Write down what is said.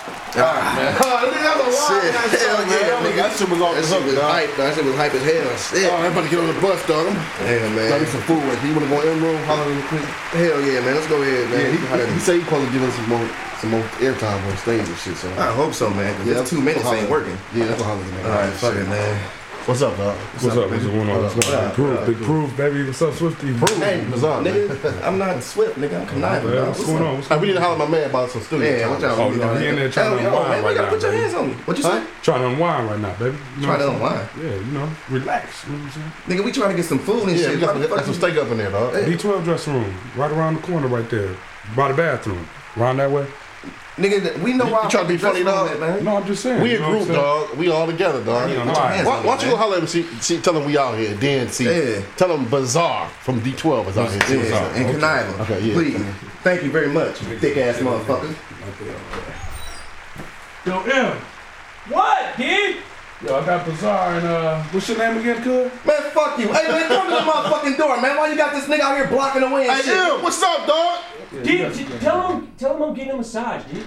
Man. Shit. Hell yeah, nigga. That shit was off the That shit hook, was dog. hype, dog. That shit was hype as hell. Shit. Oh, everybody get on the bus, dog. Damn, Got me man. some food right here. You wanna go in room, holler in the quick? Hell yeah, man. Let's go ahead, man. Yeah, he said he probably give us some more airtime on stage and shit. So I hope so, man. Cause this 2 minutes ain't working. Yeah, that's what hollering, man. All right, fuck it, man. What's up, dog? What's up? What's going on? What's going on? Big Proof, baby. What's up, Swifty? Hey, Bizarre, man. nigga, I'm not Swift, nigga. I'm conniving, dog. What's going on? What's Hey, going we need to holler at my man about some studio Man, time. what y'all Oh, doing? no, he in there trying to Hell, unwind man, right you gotta now, put your baby. hands on me. What you say? on? Trying to unwind right now, baby. You know Trying to what I'm unwind. saying? Yeah, you know, relax. You know what I'm saying? Nigga, we trying to get some food and Yeah, shit. we got Why the fuck some you- steak up in there, dog. D12 dressing room, right around the corner right there. By the bathroom. Around that way. Nigga, we know why. You trying to be funny, dog? man. No, I'm just saying. We you a know what group, I'm saying? dog. We all together, dog. Yeah, Why no, Put your hands on me, don't you go man. holler at him and see, tell him we out here, then see. Yeah. Tell him Bizarre from D12 is out here. Yeah, and Okay. conniving. Okay, yeah. Please. Thank you very much, you thick ass motherfucker. Yo, M. What, kid? Yo, I got Bizarre and, what's your name again, cuz? Man, fuck you. Hey, man, come to the motherfucking door, man. Why you got this nigga out here blocking the way and Hey, shit? Ew, what's up, dog? Dude, tell him I'm getting a massage, dude.